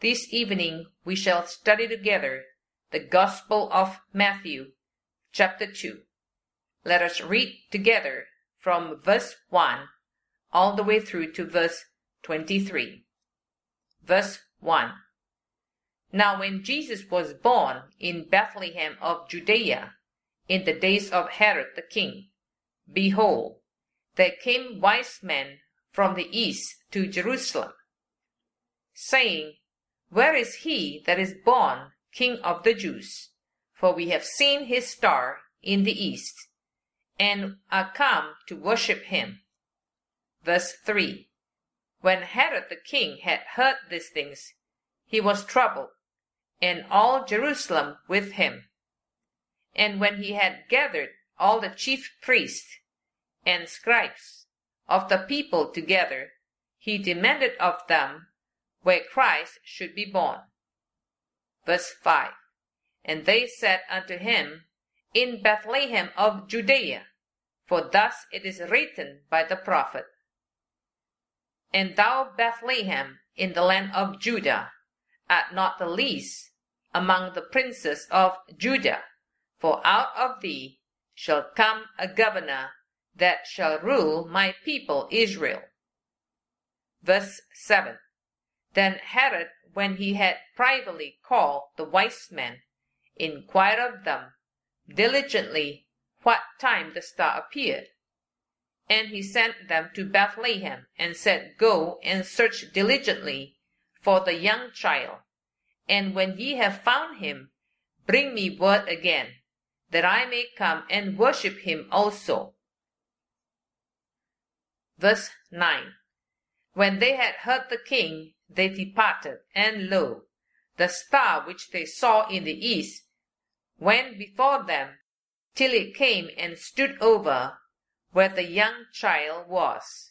This evening we shall study together the Gospel of Matthew, chapter 2. Let us read together from verse 1 all the way through to verse 23. Verse 1. Now when Jesus was born in Bethlehem of Judea, in the days of Herod the king, behold, there came wise men from the east to Jerusalem, saying, Where is he that is born King of the Jews? For we have seen his star in the east, and are come to worship him. Verse 3. When Herod the king had heard these things, he was troubled, and all Jerusalem with him. And when he had gathered all the chief priests and scribes of the people together, he demanded of them where Christ should be born. Verse 5. And they said unto him, In Bethlehem of Judea, for thus it is written by the prophet, And thou, Bethlehem, in the land of Judah, art not the least among the princes of Judah, for out of thee shall come a governor that shall rule my people Israel. Verse 7. Then Herod, when he had privately called the wise men, inquired of them diligently what time the star appeared. And he sent them to Bethlehem, and said, Go and search diligently for the young child, and when ye have found him, bring me word again, that I may come and worship him also. Verse 9. When they had heard the king, they departed, and lo, the star which they saw in the east went before them, till it came and stood over where the young child was.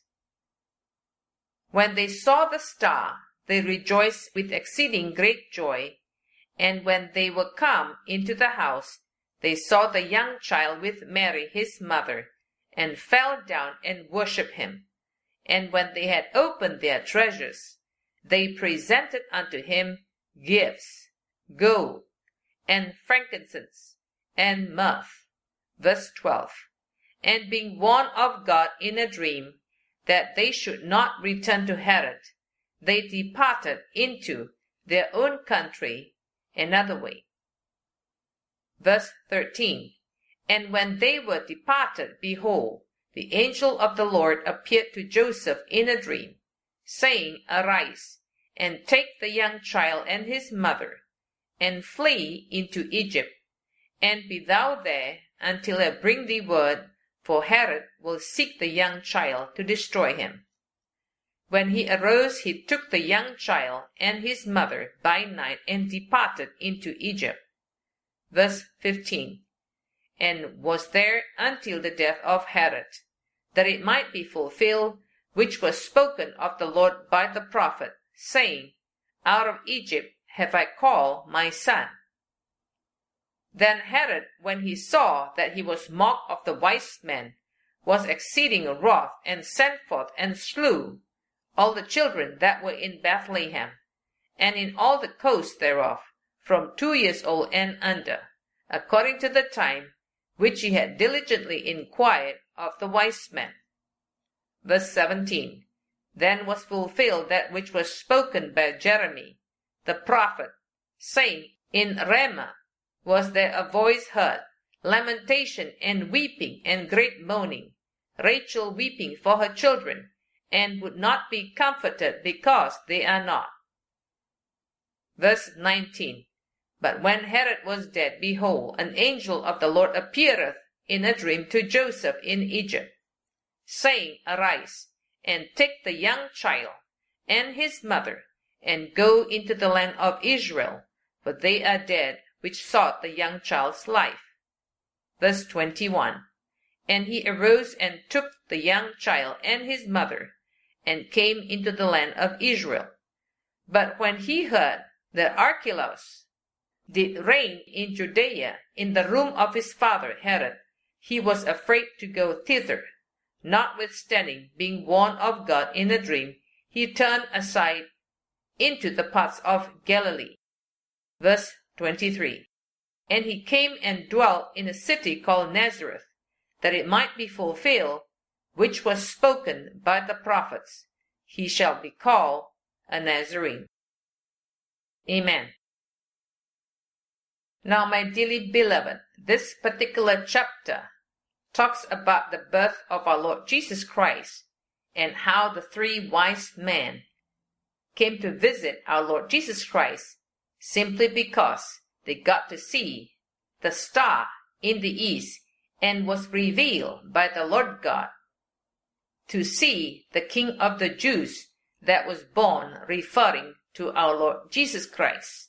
When they saw the star, they rejoiced with exceeding great joy. And when they were come into the house, they saw the young child with Mary his mother, and fell down and worshipped him. And when they had opened their treasures, they presented unto him gifts, gold, and frankincense, and myrrh. Verse 12. And being warned of God in a dream that they should not return to Herod, they departed into their own country another way. Verse 13. And when they were departed, behold, the angel of the Lord appeared to Joseph in a dream, saying, Arise, and take the young child and his mother, and flee into Egypt, and be thou there until I bring thee word, for Herod will seek the young child to destroy him. When he arose, he took the young child and his mother by night and departed into Egypt. Verse 15. And was there until the death of Herod, that it might be fulfilled which was spoken of the Lord by the prophet, saying, Out of Egypt have I called my son. Then Herod, when he saw that he was mocked of the wise men, was exceeding wroth, and sent forth and slew all the children that were in Bethlehem, and in all the coasts thereof, from 2 years old and under, according to the time which he had diligently inquired of the wise men. Verse 17. Then was fulfilled that which was spoken by Jeremy, the prophet, saying, In Ramah was there a voice heard, lamentation and weeping and great moaning, Rachel weeping for her children, and would not be comforted because they are not. Verse 19. But when Herod was dead, behold, an angel of the Lord appeareth in a dream to Joseph in Egypt, saying, Arise, and take the young child and his mother, and go into the land of Israel, for they are dead which sought the young child's life. Verse 21. And he arose and took the young child and his mother, and came into the land of Israel. But when he heard that Archelaus did reign in Judea in the room of his father Herod, he was afraid to go thither. Notwithstanding, being warned of God in a dream, he turned aside into the parts of Galilee. Verse 23. And he came and dwelt in a city called Nazareth, that it might be fulfilled, which was spoken by the prophets, he shall be called a Nazarene. Amen. Now, my dearly beloved, this particular chapter talks about the birth of our Lord Jesus Christ and how the three wise men came to visit our Lord Jesus Christ simply because they got to see the star in the east and was revealed by the Lord God to see the King of the Jews that was born, referring to our Lord Jesus Christ.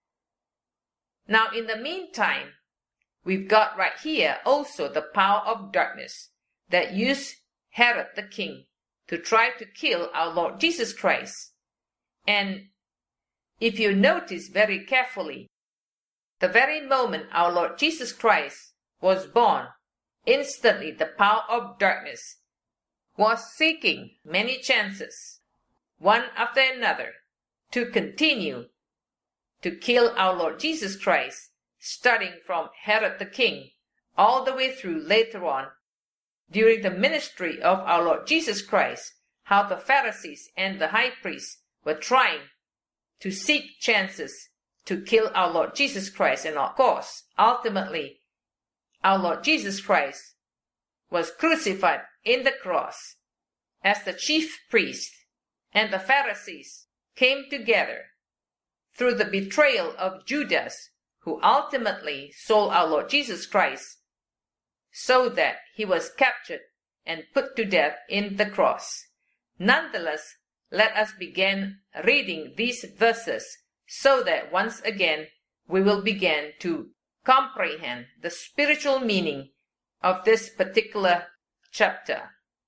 Now, in the meantime, we've got right here also the power of darkness that used Herod the king to try to kill our Lord Jesus Christ. And if you notice very carefully, the very moment our Lord Jesus Christ was born, instantly the power of darkness was seeking many chances, one after another, to continue to kill our Lord Jesus Christ, starting from Herod the king, all the way through later on, during the ministry of our Lord Jesus Christ, how the Pharisees and the high priests were trying to seek chances to kill our Lord Jesus Christ. And of course, ultimately, our Lord Jesus Christ was crucified in the cross as the chief priest and the Pharisees came together through the betrayal of Judas, who ultimately sold our Lord Jesus Christ, so that he was captured and put to death in the cross. Nonetheless, let us begin reading these verses so that once again we will begin to comprehend the spiritual meaning of this particular chapter.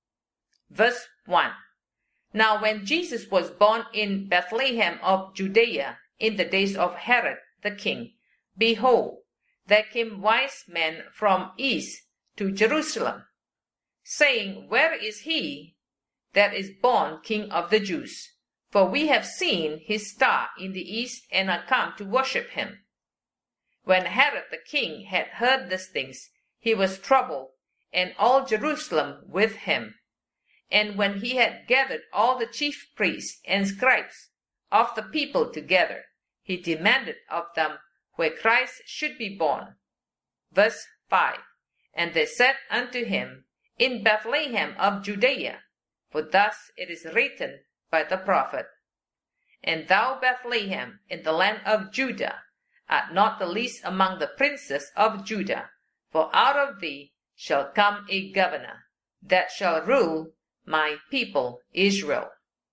Verse 1. Now when Jesus was born in Bethlehem of Judea in the days of Herod the king, behold, there came wise men from east to Jerusalem, saying, Where is he that is born King of the Jews? For we have seen his star in the east and are come to worship him. When Herod the king had heard these things, he was troubled, and all Jerusalem with him. And when he had gathered all the chief priests and scribes of the people together, he demanded of them where Christ should be born. Verse 5. And they said unto him, In Bethlehem of Judea, for thus it is written by the prophet, And thou, Bethlehem, in the land of Judah, art not the least among the princes of Judah, for out of thee shall come a governor, that shall rule my people Israel.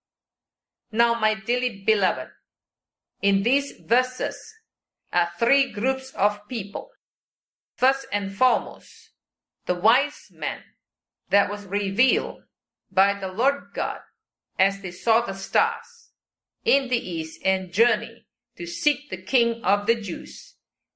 Now, my dearly beloved, in these verses are three groups of people. First and foremost, the wise men that was revealed by the Lord God as they saw the stars in the east and journeyed to seek the King of the Jews.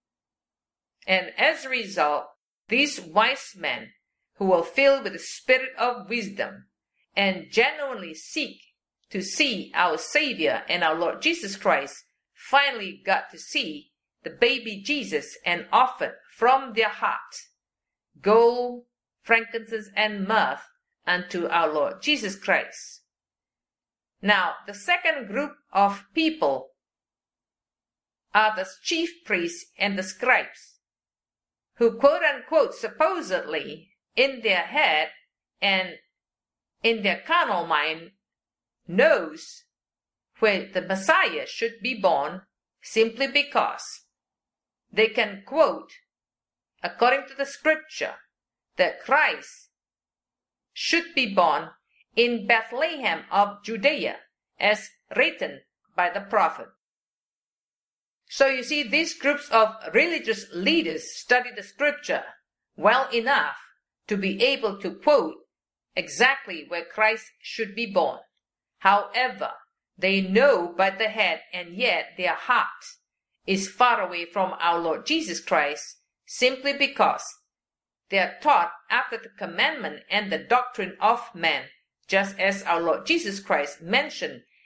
And as a result, these wise men who were filled with the spirit of wisdom and genuinely seek to see our Savior and our Lord Jesus Christ finally got to see the baby Jesus and offered from their heart gold, frankincense, and myrrh unto our Lord Jesus Christ. Now, the second group of people are the chief priests and the scribes, who quote-unquote supposedly in their head and in their carnal mind knows where the Messiah should be born simply because they can quote, according to the scripture, that Christ should be born in Bethlehem of Judea as written by the prophet. So you see, these groups of religious leaders study the scripture well enough to be able to quote exactly where Christ should be born. However, they know by the head, and yet their heart is far away from our Lord Jesus Christ, simply because they are taught after the commandment and the doctrine of man, just as our Lord Jesus Christ mentioned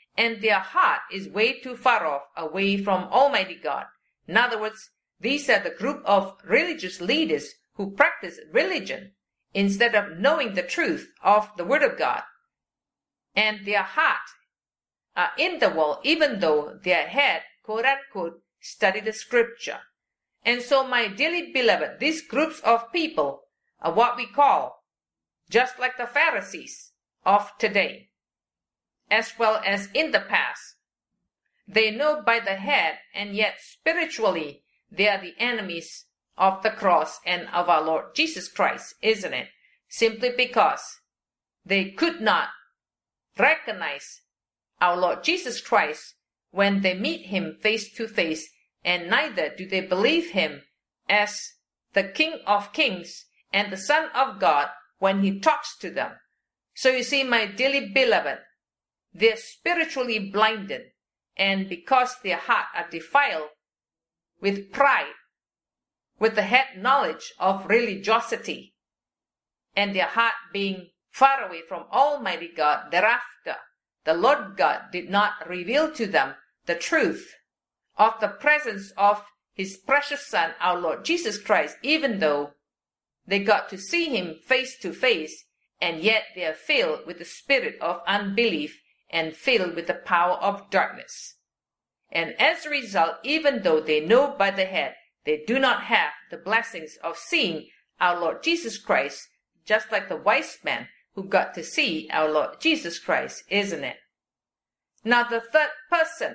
and their heart is way too far off, away from Almighty God. In other words, these are the group of religious leaders who practice religion instead of knowing the truth of the Word of God. And their heart are in the world, even though their head, quote unquote, study the scripture. And so, my dearly beloved, these groups of people are what we call just like the Pharisees of today, as well as in the past. They know by the head, and yet spiritually they are the enemies of the cross and of our Lord Jesus Christ, isn't it? Simply because they could not recognize our Lord Jesus Christ when they meet him face to face, and neither do they believe him as the King of Kings and the Son of God when he talks to them. So you see, my dearly beloved, they're spiritually blinded, and because their heart are defiled with pride, with the head knowledge of religiosity, and their heart being far away from Almighty God, thereafter the Lord God did not reveal to them the truth of the presence of his precious Son, our Lord Jesus Christ, even though they got to see him face to face, and yet they are filled with the spirit of unbelief and filled with the power of darkness. And as a result, even though they know by the head, they do not have the blessings of seeing our Lord Jesus Christ, just like the wise man who got to see our Lord Jesus Christ, isn't it? Now the third person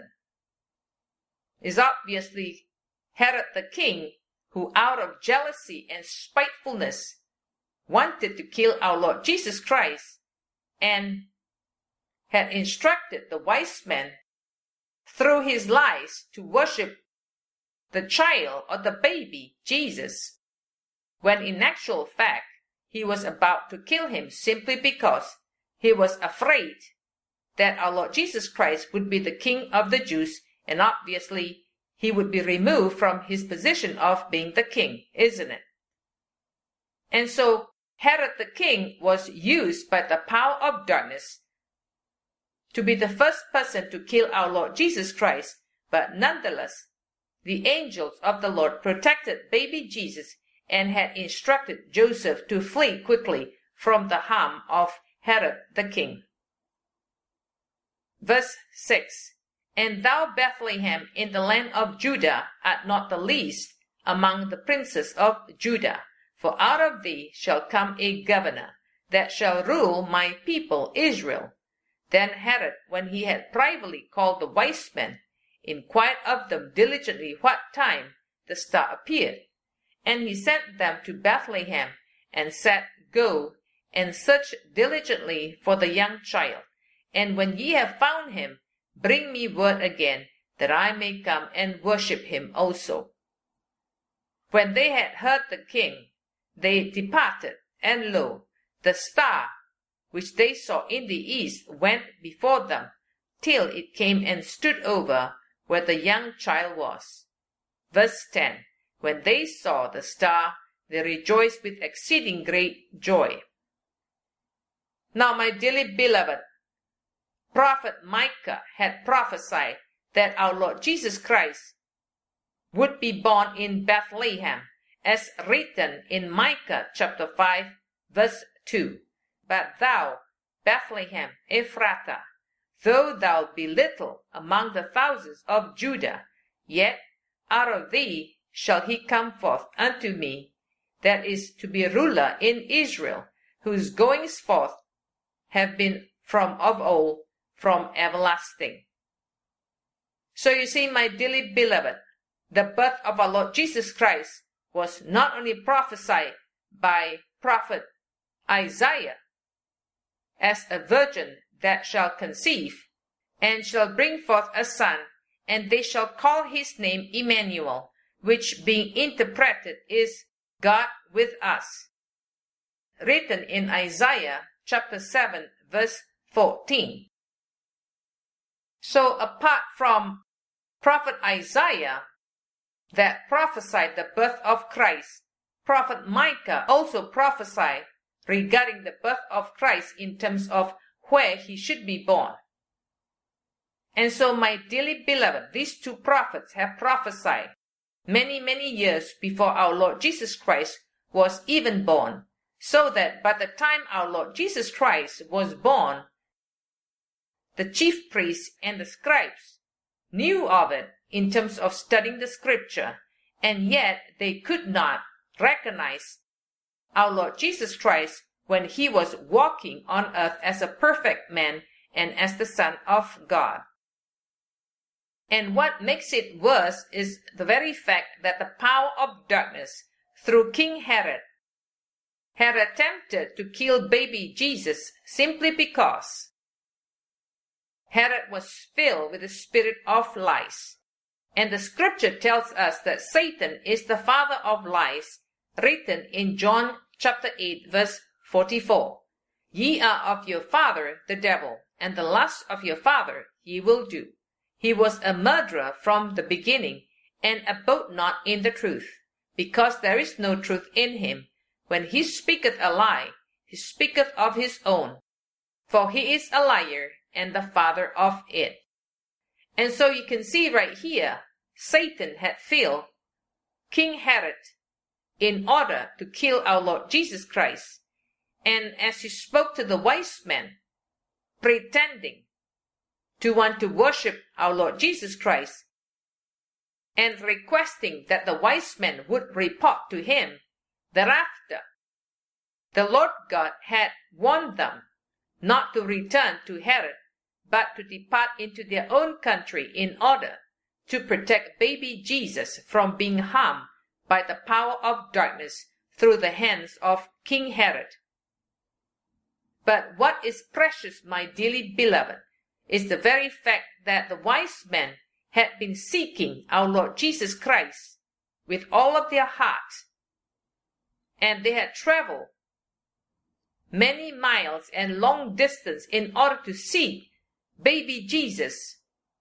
is obviously Herod the king, who out of jealousy and spitefulness wanted to kill our Lord Jesus Christ and had instructed the wise men through his lies to worship the child or the baby Jesus, when in actual fact he was about to kill him simply because he was afraid that our Lord Jesus Christ would be the King of the Jews, and obviously he would be removed from his position of being the king, isn't it? And so Herod the king was used by the power of darkness to be the first person to kill our Lord Jesus Christ, but nonetheless, the angels of the Lord protected baby Jesus and had instructed Joseph to flee quickly from the harm of Herod the king. Verse 6, And thou, Bethlehem, in the land of Judah, art not the least among the princes of Judah, for out of thee shall come a governor, that shall rule my people Israel. Then Herod, when he had privately called the wise men, inquired of them diligently what time the star appeared. And he sent them to Bethlehem, and said, Go, and search diligently for the young child, and when ye have found him, bring me word again, that I may come and worship him also. When they had heard the king, they departed, and lo, the star which they saw in the east went before them, till it came and stood over where the young child was. Verse 10, When they saw the star, they rejoiced with exceeding great joy. Now, my dearly beloved, Prophet Micah had prophesied that our Lord Jesus Christ would be born in Bethlehem, as written in Micah chapter 5, verse 2. But thou, Bethlehem Ephrathah, though thou be little among the thousands of Judah, yet out of thee shall he come forth unto me, that is to be ruler in Israel, whose goings forth have been from of old, from everlasting. So you see, my dearly beloved, the birth of our Lord Jesus Christ was not only prophesied by prophet Isaiah as a virgin that shall conceive and shall bring forth a son, and they shall call his name Emmanuel, which being interpreted is God with us, written in Isaiah chapter 7 verse 14. So apart from prophet Isaiah that prophesied the birth of Christ, prophet Micah also prophesied regarding the birth of Christ in terms of where he should be born. And so, my dearly beloved, these two prophets have prophesied many, many years before our Lord Jesus Christ was even born, so that by the time our Lord Jesus Christ was born, the chief priests and the scribes knew of it in terms of studying the scripture, and yet they could not recognize our Lord Jesus Christ when he was walking on earth as a perfect man and as the Son of God. And what makes it worse is the very fact that the power of darkness through King Herod had attempted to kill baby Jesus simply because Herod was filled with the spirit of lies. And the scripture tells us that Satan is the father of lies, written in John chapter 8 verse 44. Ye are of your father the devil, and the lust of your father ye will do. He was a murderer from the beginning, and abode not in the truth, because there is no truth in him. When he speaketh a lie, he speaketh of his own, for he is a liar and the father of it. And so you can see right here, Satan had filled King Herod in order to kill our Lord Jesus Christ. And as he spoke to the wise men, pretending to want to worship our Lord Jesus Christ, and requesting that the wise men would report to him, thereafter, the Lord God had warned them not to return to Herod, but to depart into their own country in order to protect baby Jesus from being harmed by the power of darkness through the hands of King Herod. But what is precious, my dearly beloved, is the very fact that the wise men had been seeking our Lord Jesus Christ with all of their heart, and they had traveled many miles and long distance in order to seek baby Jesus,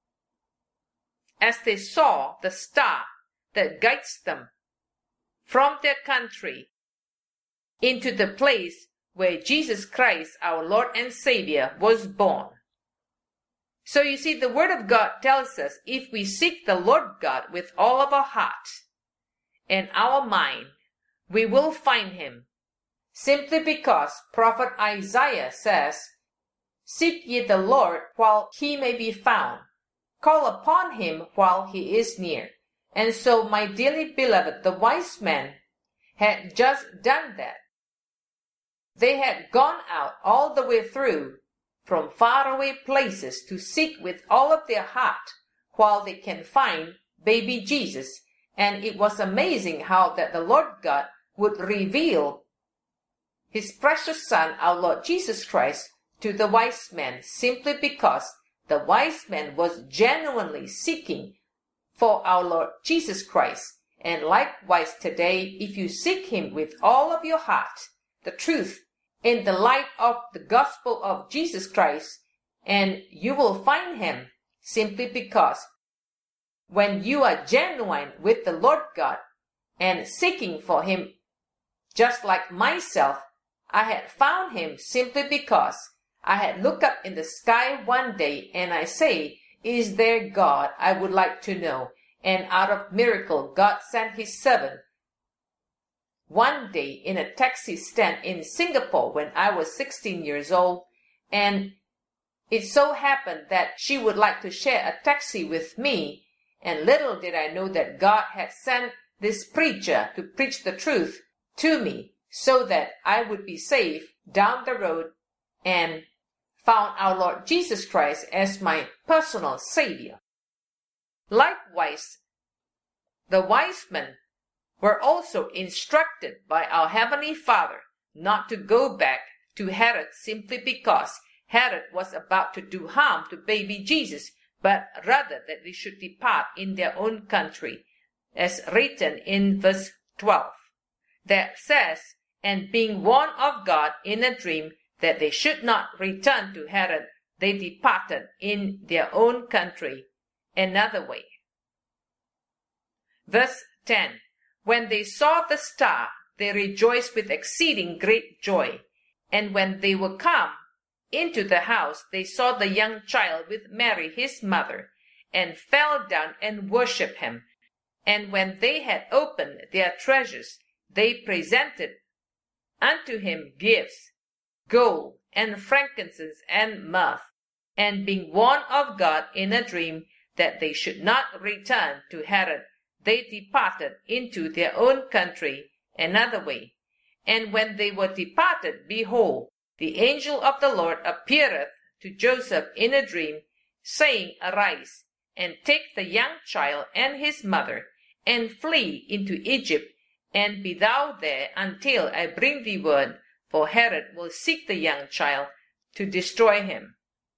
as they saw the star that guides them from their country into the place where Jesus Christ, our Lord and Savior, was born. So you see, the Word of God tells us if we seek the Lord God with all of our heart and our mind, we will find him, simply because Prophet Isaiah says, Seek ye the Lord while he may be found. Call upon him while he is near. And so, my dearly beloved, the wise men had just done that. They had gone out all the way through from faraway places to seek with all of their heart while they can find baby Jesus. And it was amazing how that the Lord God would reveal his precious Son, our Lord Jesus Christ, to the wise men, simply because the wise man was genuinely seeking for our Lord Jesus Christ. And likewise today, if you seek him with all of your heart, the truth, in the light of the gospel of Jesus Christ, and you will find him, simply because when you are genuine with the Lord God and seeking for him, just like myself, I had found him simply because I had looked up in the sky one day and I say, Is there God? I would like to know. And out of miracle, God sent his servant one day in a taxi stand in Singapore when I was 16 years old. And it so happened that she would like to share a taxi with me. And little did I know that God had sent this preacher to preach the truth to me so that I would be safe down the road and found our Lord Jesus Christ as my personal Savior. Likewise, the wise men were also instructed by our Heavenly Father not to go back to Herod simply because Herod was about to do harm to baby Jesus, but rather that they should depart in their own country, as written in verse 12, that says, And being warned of God in a dream that they should not return to Herod, they departed in their own country another way. Verse 10, When they saw the star, they rejoiced with exceeding great joy. And when they were come into the house, they saw the young child with Mary his mother, and fell down and worshipped him. And when they had opened their treasures, they presented unto him gifts, gold, and frankincense, and myrrh. And being warned of God in a dream that they should not return to Herod, they departed into their own country another way. And when they were departed, behold, the angel of the Lord appeareth to Joseph in a dream, saying, Arise, and take the young child and his mother, and flee into Egypt, and be thou there until I bring thee word, for Herod will seek the young child to destroy him.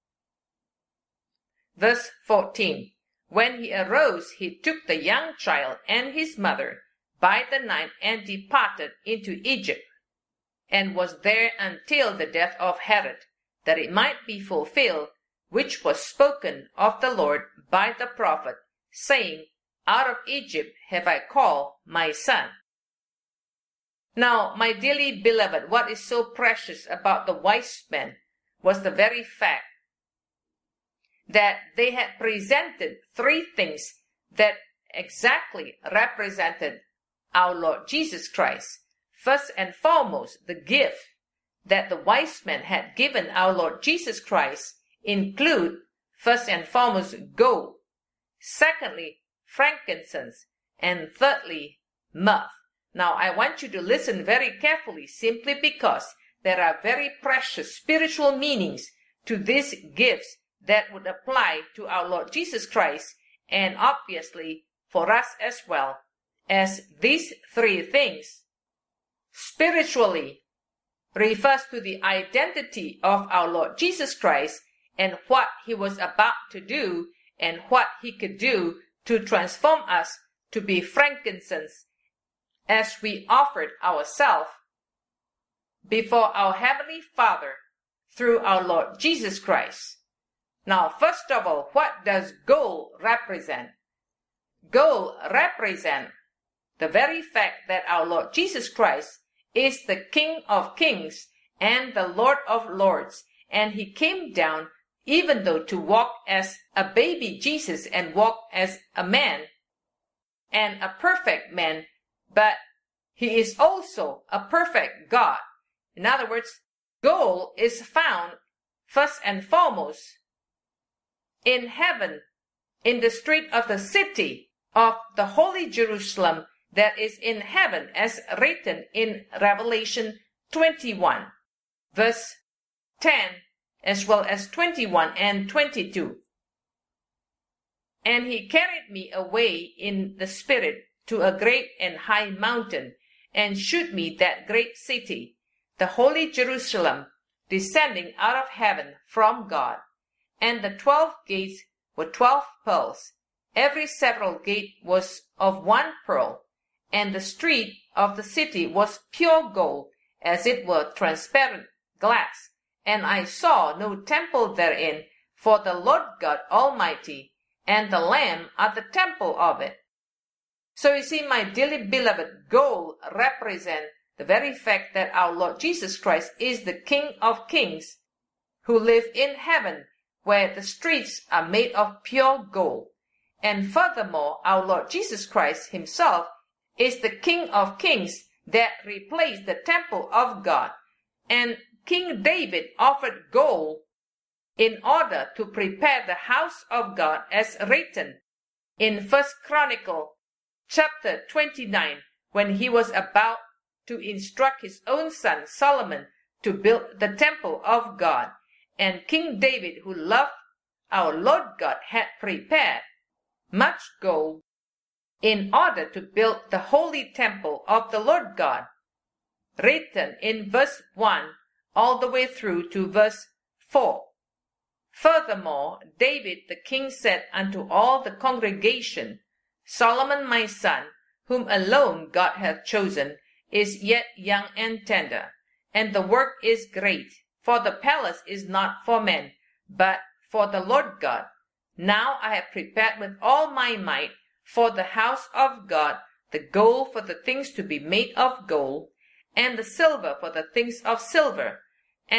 Verse 14. When he arose, he took the young child and his mother by the night and departed into Egypt, and was there until the death of Herod, that it might be fulfilled, which was spoken of the Lord by the prophet, saying, Out of Egypt have I called my son. Now, my dearly beloved, what is so precious about the wise men was the very fact that they had presented three things that exactly represented our Lord Jesus Christ. First and foremost, the gift that the wise men had given our Lord Jesus Christ include, first and foremost, gold. Secondly, frankincense. And thirdly, myrrh. Now, I want you to listen very carefully, simply because there are very precious spiritual meanings to these gifts that would apply to our Lord Jesus Christ, and obviously for us as well, as these three things spiritually refers to the identity of our Lord Jesus Christ and what he was about to do and what he could do to transform us to be frankincense as we offered ourselves before our Heavenly Father through our Lord Jesus Christ. Now, first of all, what does gold represent? Gold represents the very fact that our Lord Jesus Christ is the King of Kings and the Lord of Lords, and he came down even though to walk as a baby Jesus and walk as a man and a perfect man, but he is also a perfect God. In other words, gold is found first and foremost in heaven, in the street of the city of the holy Jerusalem that is in heaven, as written in Revelation 21, verse 10, as well as 21 and 22. And he carried me away in the spirit to a great and high mountain, and shewed me that great city, the holy Jerusalem, descending out of heaven from God. And the 12 gates were 12 pearls. Every several gate was of one pearl, and the street of the city was pure gold, as it were transparent glass. And I saw no temple therein, for the Lord God Almighty and the Lamb are the temple of it. So you see, my dearly beloved, gold represents the very fact that our Lord Jesus Christ is the King of Kings, who live in heaven, where the streets are made of pure gold. And furthermore, our Lord Jesus Christ himself is the King of Kings that replaced the temple of God. And King David offered gold in order to prepare the house of God, as written in 1 Chronicle chapter 29, when he was about to instruct his own son Solomon to build the temple of God. And King David, who loved our Lord God, had prepared much gold in order to build the holy temple of the Lord God, written in verse 1 all the way through to verse 4. Furthermore, David the king said unto all the congregation, Solomon my son, whom alone God hath chosen, is yet young and tender, and the work is great. For the palace is not for men, but for the Lord God. Now I have prepared with all my might for the house of God the gold for the things to be made of gold, and the silver for the things of silver, and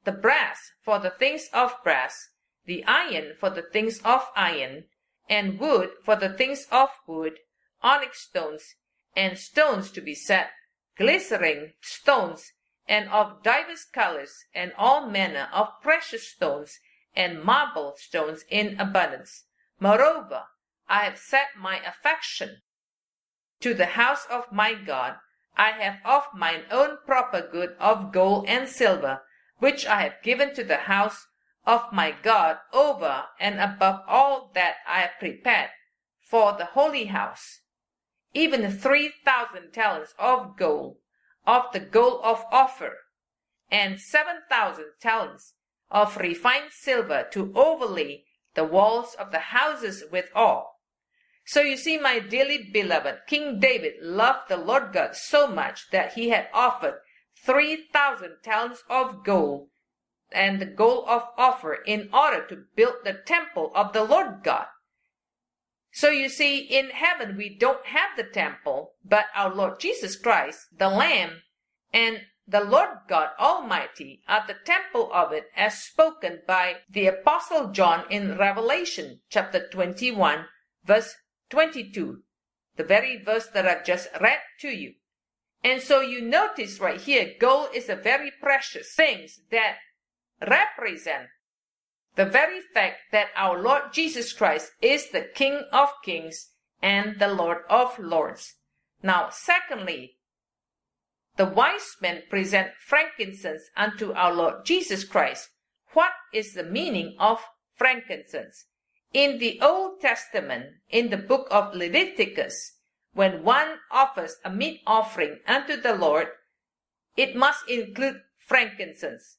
the brass for the things of brass, the iron for the things of iron, and wood for the things of wood, onyx stones, and stones to be set, glittering stones, and of divers colors, and all manner of precious stones, and marble stones in abundance. Moreover, I have set my affection to the house of my God. I have of mine own proper good of gold and silver, which I have given to the house of my God over and above all that I have prepared for the holy house, even 3,000 talents of gold, of the gold of Ophir, and 7,000 talents of refined silver to overlay the walls of the houses withal. So you see, my dearly beloved, King David loved the Lord God so much that he had offered 3,000 talents of gold and the gold of Ophir in order to build the temple of the Lord God. So you see, in heaven we don't have the temple, but our Lord Jesus Christ, the Lamb, and the Lord God Almighty are the temple of it, as spoken by the Apostle John in Revelation chapter 21, verse 22, the very verse that I've just read to you. And so you notice right here, gold is a very precious thing that represent the very fact that our Lord Jesus Christ is the King of Kings and the Lord of Lords. Now, secondly, the wise men present frankincense unto our Lord Jesus Christ. What is the meaning of frankincense? In the Old Testament, in the book of Leviticus, when one offers a meat offering unto the Lord, it must include frankincense.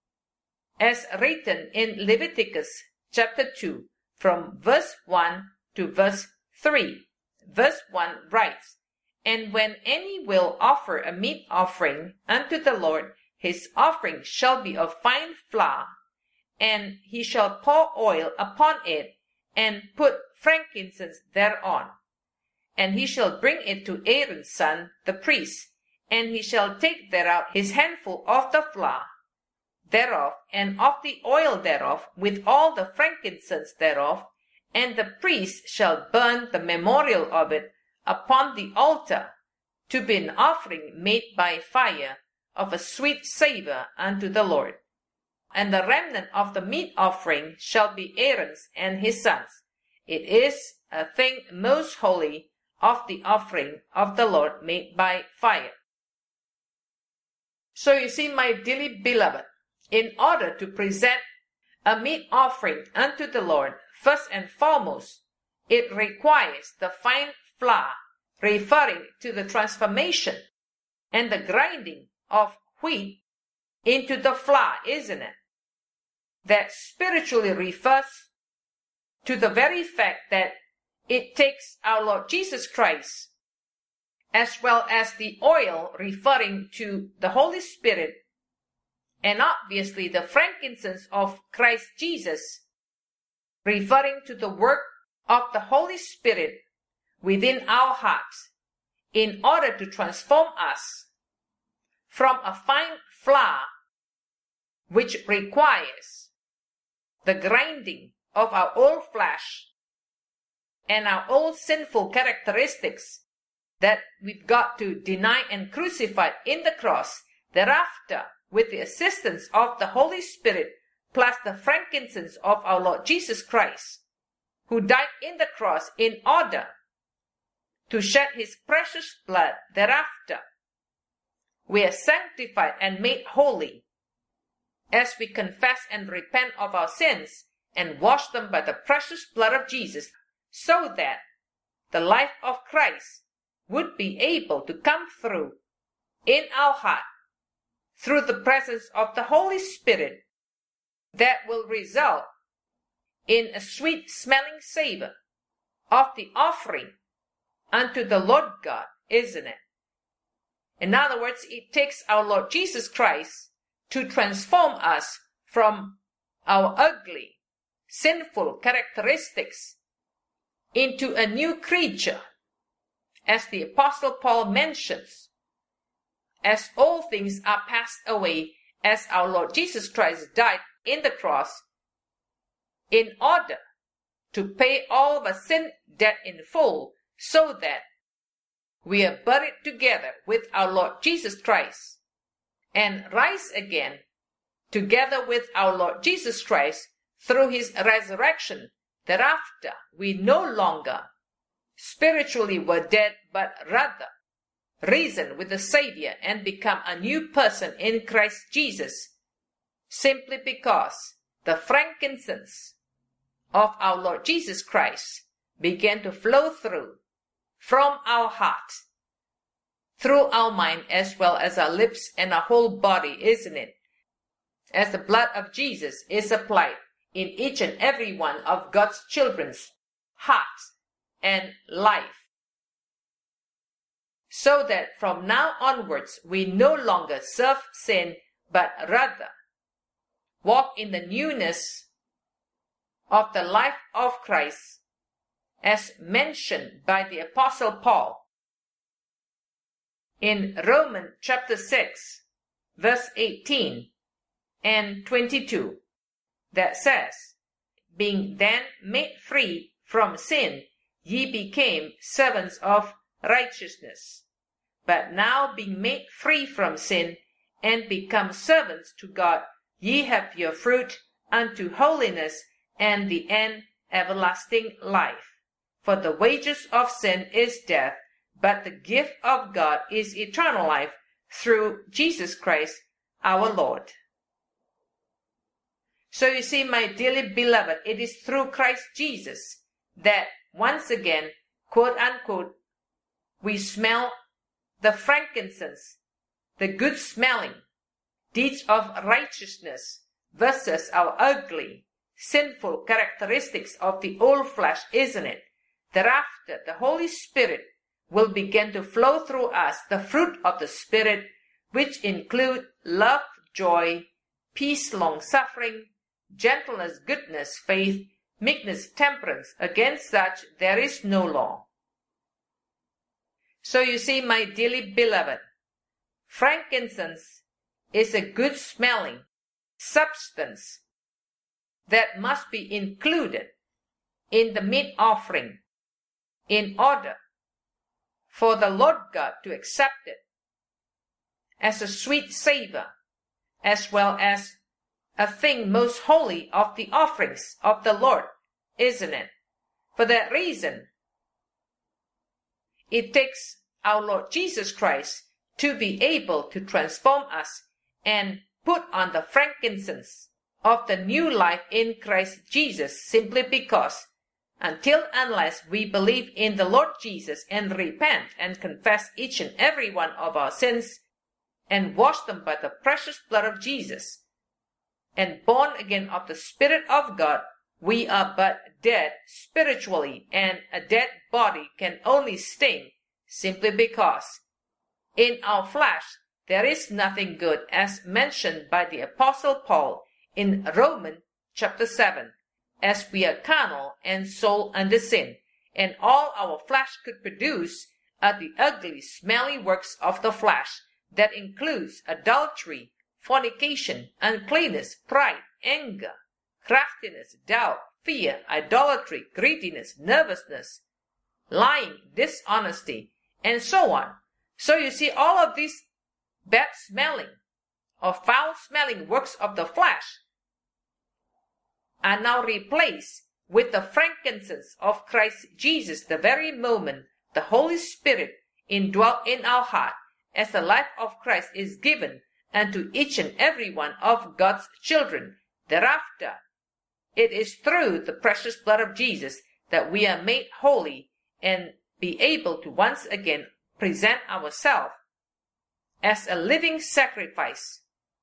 As written in Leviticus chapter 2, from verse 1 to verse 3. Verse 1 writes, "And when any will offer a meat offering unto the Lord, his offering shall be of fine flour, and he shall pour oil upon it, and put frankincense thereon. And he shall bring it to Aaron's son, the priest, and he shall take thereout his handful of the flour thereof, and of the oil thereof, with all the frankincense thereof, and the priest shall burn the memorial of it upon the altar, to be an offering made by fire of a sweet savour unto the Lord. And the remnant of the meat offering shall be Aaron's and his sons. It is a thing most holy of the offering of the Lord made by fire." So you see, my dearly beloved, in order to present a meat offering unto the Lord, first and foremost, it requires the fine flour, referring to the transformation and the grinding of wheat into the flour, isn't it? That spiritually refers to the very fact that it takes our Lord Jesus Christ, as well as the oil referring to the Holy Spirit, and obviously the frankincense of Christ Jesus, referring to the work of the Holy Spirit within our hearts, in order to transform us from a fine flour, which requires the grinding of our old flesh and our old sinful characteristics that we've got to deny and crucify in the cross. Thereafter, with the assistance of the Holy Spirit, plus the frankincense of our Lord Jesus Christ, who died in the cross in order to shed his precious blood, thereafter, we are sanctified and made holy as we confess and repent of our sins and wash them by the precious blood of Jesus, so that the life of Christ would be able to come through in our heart through the presence of the Holy Spirit, that will result in a sweet smelling savor of the offering unto the Lord God, isn't it? In other words, it takes our Lord Jesus Christ to transform us from our ugly, sinful characteristics into a new creature, as the Apostle Paul mentions, "As all things are passed away, as our Lord Jesus Christ died in the cross in order to pay all the sin debt in full, so that we are buried together with our Lord Jesus Christ and rise again together with our Lord Jesus Christ through his resurrection. Thereafter, we no longer spiritually were dead, but rather risen with the Savior and become a new person in Christ Jesus, simply because the frankincense of our Lord Jesus Christ began to flow through from our heart, through our mind, as well as our lips and our whole body, isn't it? As the blood of Jesus is applied in each and every one of God's children's hearts and life, so that from now onwards we no longer serve sin, but rather walk in the newness of the life of Christ, as mentioned by the Apostle Paul in Romans chapter 6, verse 18 and 22, that says, "Being then made free from sin, ye became servants of righteousness. But now being made free from sin, and become servants to God, ye have your fruit unto holiness, and the end everlasting life. For the wages of sin is death, but the gift of God is eternal life through Jesus Christ our Lord." So you see, my dearly beloved, it is through Christ Jesus that once again, quote unquote, we smell the frankincense, the good smelling deeds of righteousness versus our ugly, sinful characteristics of the old flesh, isn't it? Thereafter, the Holy Spirit will begin to flow through us, the fruit of the Spirit, which include love, joy, peace, long-suffering, gentleness, goodness, faith, meekness, temperance. Against such there is no law. So you see, my dearly beloved, frankincense is a good smelling substance that must be included in the meat offering in order for the Lord God to accept it as a sweet savor, as well as a thing most holy of the offerings of the Lord, isn't it? For that reason, it takes our Lord Jesus Christ to be able to transform us and put on the frankincense of the new life in Christ Jesus, simply because unless we believe in the Lord Jesus and repent and confess each and every one of our sins and wash them by the precious blood of Jesus and born again of the Spirit of God, we are but dead spiritually, and a dead body can only sting simply because in our flesh there is nothing good, as mentioned by the Apostle Paul in Romans chapter 7, as we are carnal and sold under sin, and all our flesh could produce are the ugly, smelly works of the flesh, that includes adultery, fornication, uncleanness, pride, anger, craftiness, doubt, fear, idolatry, greediness, nervousness, lying, dishonesty, and so on. So you see, all of these bad smelling or foul smelling works of the flesh are now replaced with the frankincense of Christ Jesus the very moment the Holy Spirit indwelt in our heart, as the life of Christ is given unto each and every one of God's children. Thereafter, it is through the precious blood of Jesus that we are made holy and be able to once again present ourselves as a living sacrifice,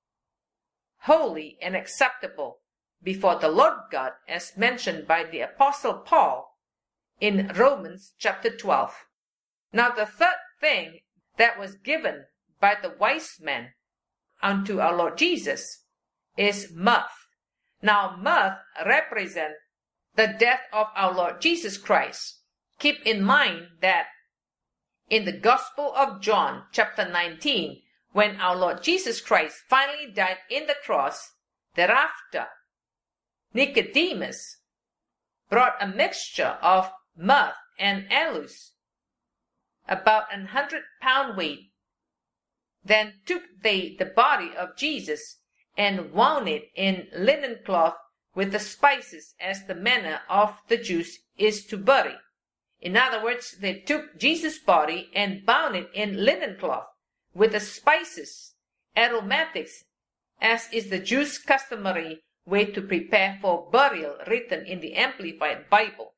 holy and acceptable before the Lord God, as mentioned by the Apostle Paul in Romans chapter 12. Now the third thing that was given by the wise men unto our Lord Jesus is mirth. Now mirth represents the death of our Lord Jesus Christ. Keep in mind that in the Gospel of John chapter 19, when our Lord Jesus Christ finally died in the cross, thereafter, Nicodemus brought a mixture of myrrh and aloes, about 100-pound weight. Then took they the body of Jesus and wound it in linen cloth with the spices, as the manner of the Jews is to bury. In other words, they took Jesus' body and bound it in linen cloth with the spices, aromatics, as is the Jews' customary way to prepare for burial, written in the Amplified Bible.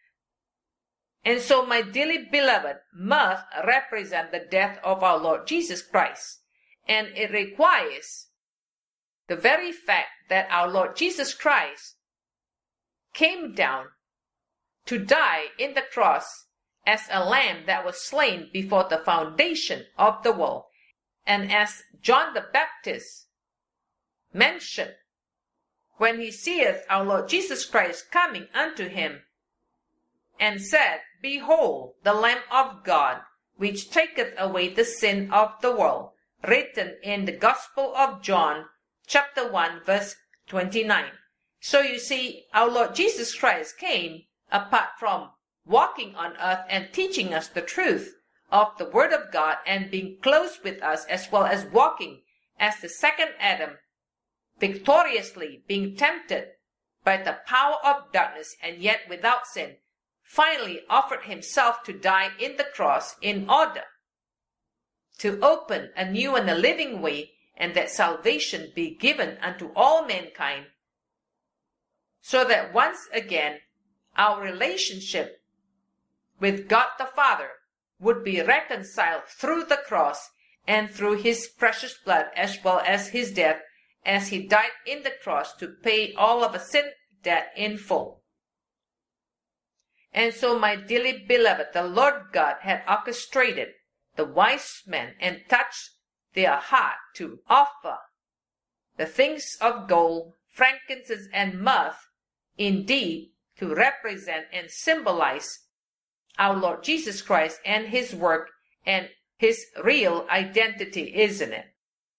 And so, my dearly beloved, myrrh represents the death of our Lord Jesus Christ, and it requires the very fact that our Lord Jesus Christ came down to die in the cross as a lamb that was slain before the foundation of the world. And as John the Baptist mentioned, when he seeth our Lord Jesus Christ coming unto him, and said, Behold, the Lamb of God, which taketh away the sin of the world, written in the Gospel of John, chapter 1, verse 29. So you see, our Lord Jesus Christ came, apart from walking on earth and teaching us the truth of the Word of God and being close with us, as well as walking as the second Adam, victoriously being tempted by the power of darkness and yet without sin, finally offered himself to die in the cross in order to open a new and a living way, and that salvation be given unto all mankind, so that once again our relationship with God the Father would be reconciled through the cross and through his precious blood, as well as his death, as he died in the cross to pay all of a sin debt in full. And so, my dearly beloved, the Lord God had orchestrated the wise men and touched their heart to offer the things of gold, frankincense, and myrrh, indeed to represent and symbolize our Lord Jesus Christ and his work and his real identity, isn't it?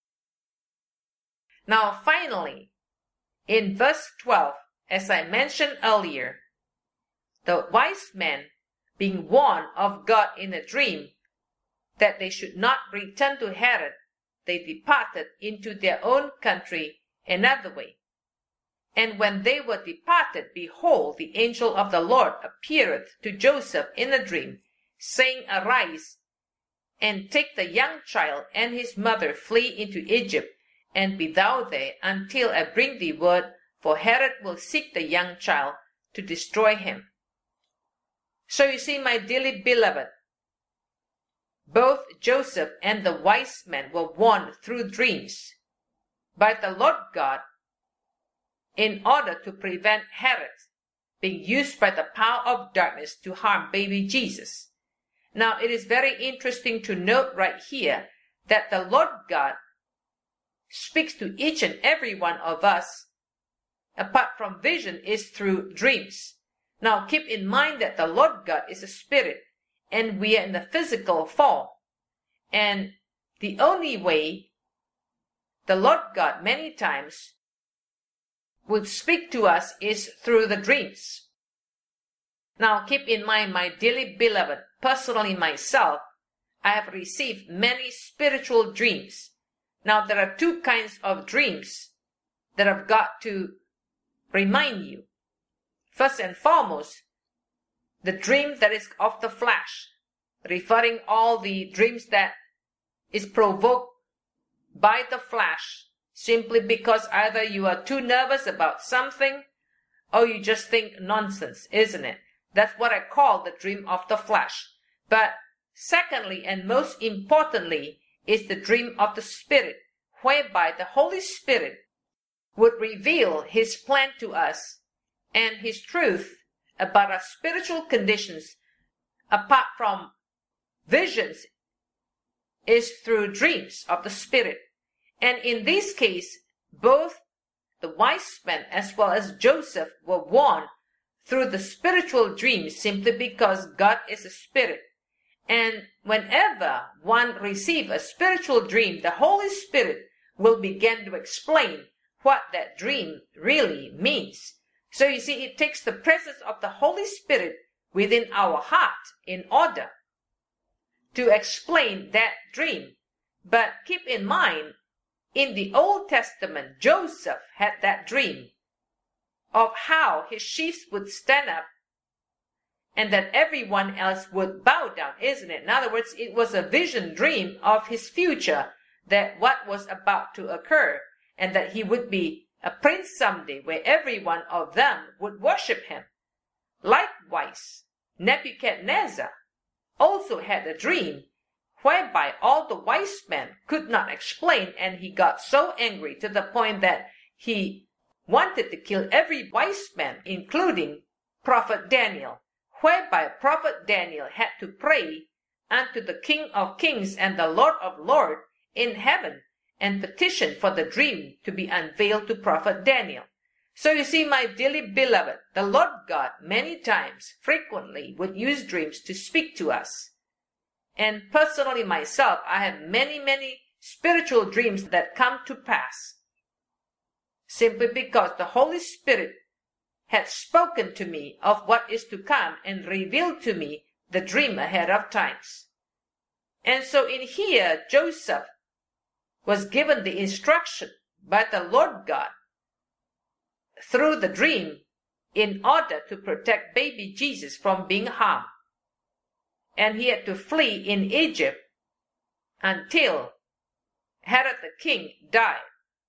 Now finally, in verse 12, as I mentioned earlier, the wise men, being warned of God in a dream that they should not return to Herod, they departed into their own country another way. And when they were departed, behold, the angel of the Lord appeareth to Joseph in a dream, saying, Arise, and take the young child and his mother, flee into Egypt, and be thou there until I bring thee word, for Herod will seek the young child to destroy him. So you see, my dearly beloved, both Joseph and the wise men were warned through dreams by the Lord God in order to prevent Herod being used by the power of darkness to harm baby Jesus. Now, it is very interesting to note right here that the Lord God speaks to each and every one of us, apart from vision, is through dreams. Now, keep in mind that the Lord God is a spirit, and we are in the physical form. And the only way the Lord God many times would speak to us is through the dreams. Now, keep in mind, my dearly beloved, personally myself, I have received many spiritual dreams. Now, there are two kinds of dreams that I've got to remind you. First and foremost, the dream that is of the flesh, referring all the dreams that is provoked by the flesh, simply because either you are too nervous about something or you just think nonsense, isn't it? That's what I call the dream of the flesh. But secondly, and most importantly, is the dream of the Spirit, whereby the Holy Spirit would reveal his plan to us and his truth about our spiritual conditions, apart from visions, is through dreams of the Spirit. And in this case, both the wise men as well as Joseph were warned through the spiritual dreams, simply because God is a spirit. And whenever one receives a spiritual dream, the Holy Spirit will begin to explain what that dream really means. So you see, it takes the presence of the Holy Spirit within our heart in order to explain that dream. But keep in mind, in the Old Testament, Joseph had that dream of how his sheep would stand up and that everyone else would bow down, isn't it? In other words, it was a vision dream of his future, that what was about to occur, and that he would be a prince someday where every one of them would worship him. Likewise, Nebuchadnezzar also had a dream whereby all the wise men could not explain, and he got so angry to the point that he wanted to kill every wise man, including Prophet Daniel, whereby Prophet Daniel had to pray unto the King of Kings and the Lord of Lords in heaven and petition for the dream to be unveiled to Prophet Daniel. So you see, my dearly beloved, the Lord God many times, frequently, would use dreams to speak to us. And personally myself, I have many spiritual dreams that come to pass simply because the Holy Spirit had spoken to me of what is to come and revealed to me the dream ahead of times. And so in here, Joseph was given the instruction by the Lord God through the dream in order to protect baby Jesus from being harmed. And he had to flee in Egypt until Herod the king died.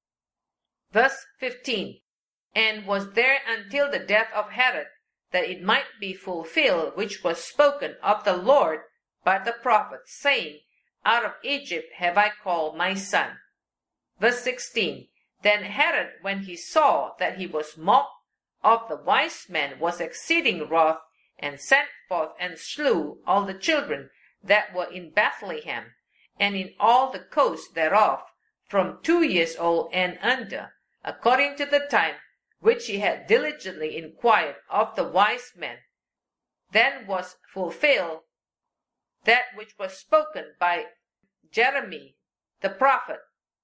Verse 15, and was there until the death of Herod, that it might be fulfilled which was spoken of the Lord by the prophet, saying, out of Egypt have I called my son. Verse 16, then Herod, when he saw that he was mocked of the wise men, was exceeding wroth, and sent forth and slew all the children that were in Bethlehem, and in all the coast thereof, from 2 years old and under, according to the time which he had diligently inquired of the wise men. Then was fulfilled that which was spoken by Jeremiah the prophet,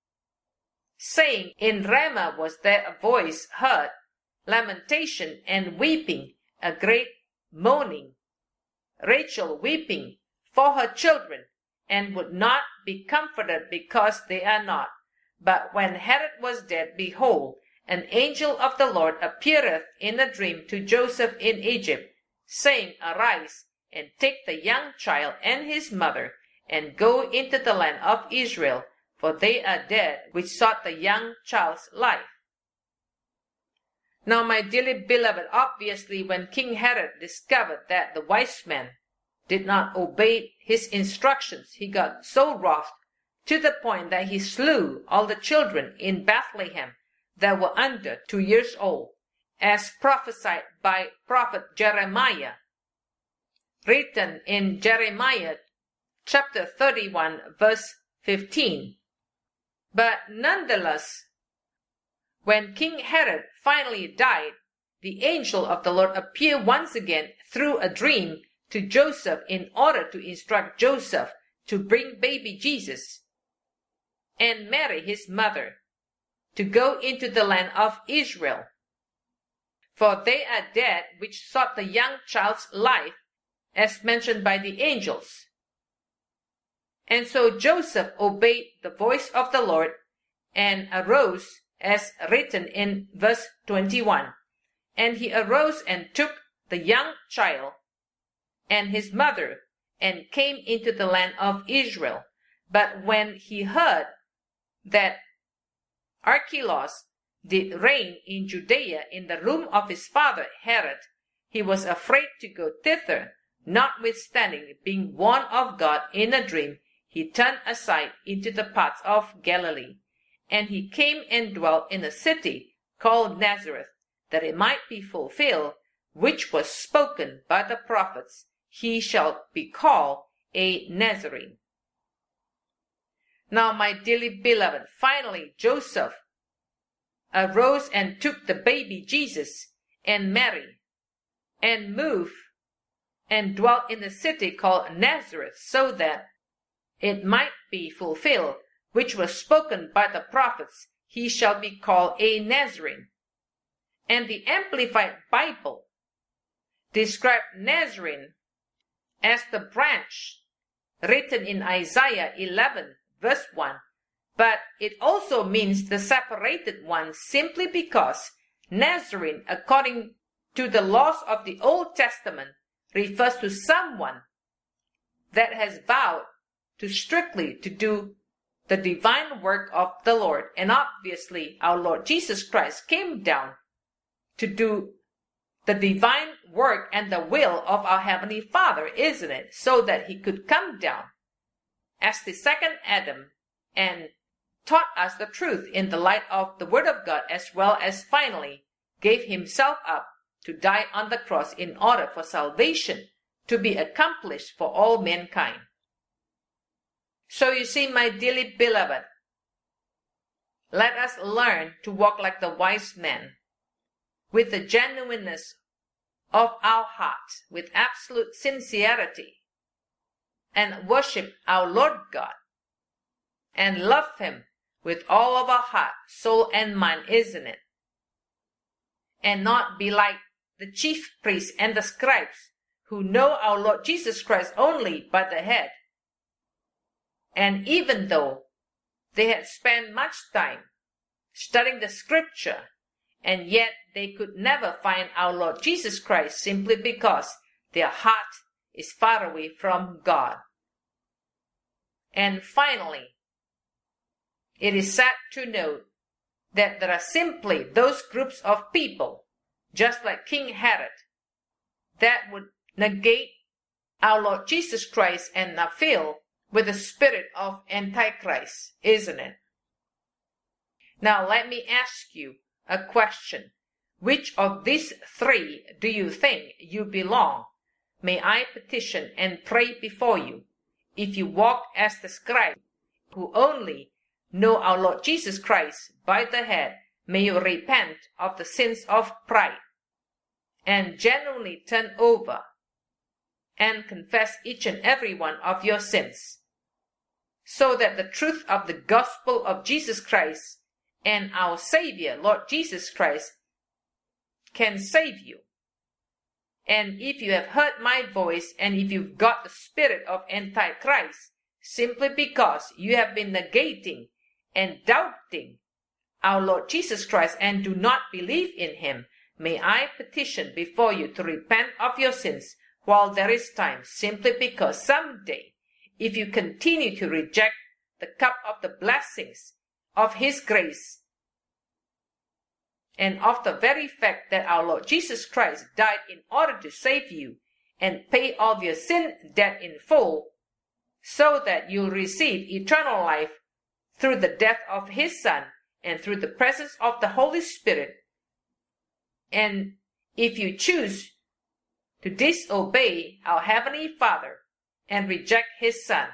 saying, in Ramah was there a voice heard, lamentation and weeping, a great moaning, Rachel weeping for her children, and would not be comforted because they are not. But when Herod was dead, behold, an angel of the Lord appeareth in a dream to Joseph in Egypt, saying, arise, and take the young child and his mother, and go into the land of Israel, for they are dead which sought the young child's life. Now, my dearly beloved, obviously when King Herod discovered that the wise men did not obey his instructions, he got so wroth to the point that he slew all the children in Bethlehem that were under 2 years old, as prophesied by prophet Jeremiah, written in Jeremiah chapter 31 verse 15. But nonetheless, when King Herod finally died, the angel of the Lord appeared once again through a dream to Joseph in order to instruct Joseph to bring baby Jesus and Mary his mother to go into the land of Israel. For they are dead which sought the young child's life, as mentioned by the angels. And so Joseph obeyed the voice of the Lord and arose, as written in verse 21. And he arose and took the young child and his mother and came into the land of Israel. But when he heard that Archelaus did reign in Judea in the room of his father Herod, he was afraid to go thither. Notwithstanding, being warned of God in a dream, he turned aside into the parts of Galilee. And he came and dwelt in a city called Nazareth, that it might be fulfilled, which was spoken by the prophets, he shall be called a Nazarene. Now, my dearly beloved, finally Joseph arose and took the baby Jesus and Mary and moved and dwelt in the city called Nazareth, so that it might be fulfilled, which was spoken by the prophets, he shall be called a Nazarene. And the Amplified Bible described Nazarene as the branch written in Isaiah 11 verse 1, but it also means the separated one, simply because Nazarene, according to the laws of the Old Testament, refers to someone that has vowed to strictly to do the divine work of the Lord. And obviously our Lord Jesus Christ came down to do the divine work and the will of our Heavenly Father, isn't it? So that he could come down as the second Adam and taught us the truth in the light of the Word of God, as well as finally gave himself up to die on the cross in order for salvation to be accomplished for all mankind. So you see, my dearly beloved, let us learn to walk like the wise man, with the genuineness of our heart, with absolute sincerity, and worship our Lord God, and love him with all of our heart, soul, and mind, isn't it? And not be like the chief priests and the scribes, who know our Lord Jesus Christ only by the head. And even though they had spent much time studying the scripture, and yet they could never find our Lord Jesus Christ, simply because their heart is far away from God. And finally, it is sad to note that there are simply those groups of people, just like King Herod, that would negate our Lord Jesus Christ and are filled with the spirit of Antichrist, isn't it? Now let me ask you a question. Which of these three do you think you belong? May I petition and pray before you. If you walk as the scribe who only know our Lord Jesus Christ by the head, may you repent of the sins of pride and genuinely turn over and confess each and every one of your sins, so that the truth of the gospel of Jesus Christ and our Savior, Lord Jesus Christ, can save you. And if you have heard my voice, and if you've got the spirit of Antichrist, simply because you have been negating and doubting our Lord Jesus Christ and do not believe in him, may I petition before you to repent of your sins while there is time, simply because someday, if you continue to reject the cup of the blessings of his grace, and of the very fact that our Lord Jesus Christ died in order to save you and pay all your sin debt in full, so that you'll receive eternal life through the death of his Son and through the presence of the Holy Spirit. And if you choose to disobey our Heavenly Father and reject his Son,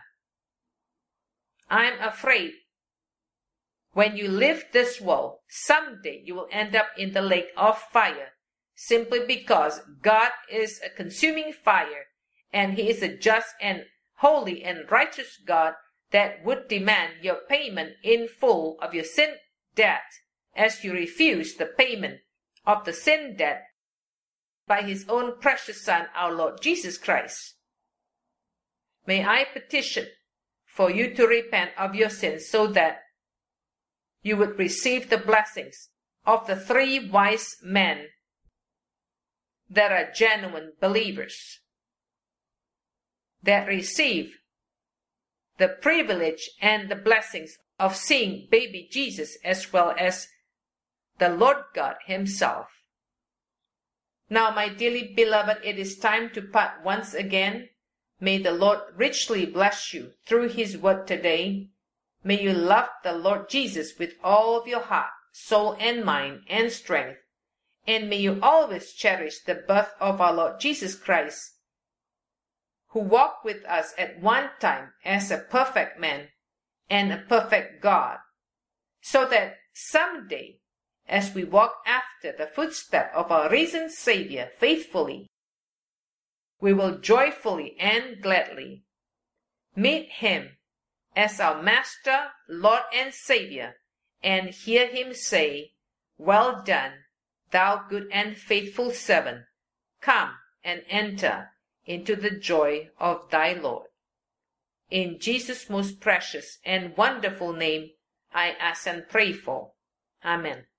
I'm afraid when you leave this world, someday you will end up in the lake of fire, simply because God is a consuming fire, and he is a just and holy and righteous God that would demand your payment in full of your sin debt, as you refuse the payment of the sin debt by his own precious Son, our Lord Jesus Christ. May I petition for you to repent of your sins, so that you would receive the blessings of the three wise men that are genuine believers, that receive the privilege and the blessings of seeing baby Jesus as well as the Lord God himself. Now, my dearly beloved, it is time to part once again. May the Lord richly bless you through his word today. May you love the Lord Jesus with all of your heart, soul, and mind, and strength. And may you always cherish the birth of our Lord Jesus Christ, who walked with us at one time as a perfect man and a perfect God, so that someday, as we walk after the footsteps of our risen Savior faithfully, we will joyfully and gladly meet him as our Master, Lord, and Savior, and hear him say, "Well done, thou good and faithful servant. Come and enter into the joy of thy Lord." In Jesus' most precious and wonderful name, I ask and pray for. Amen.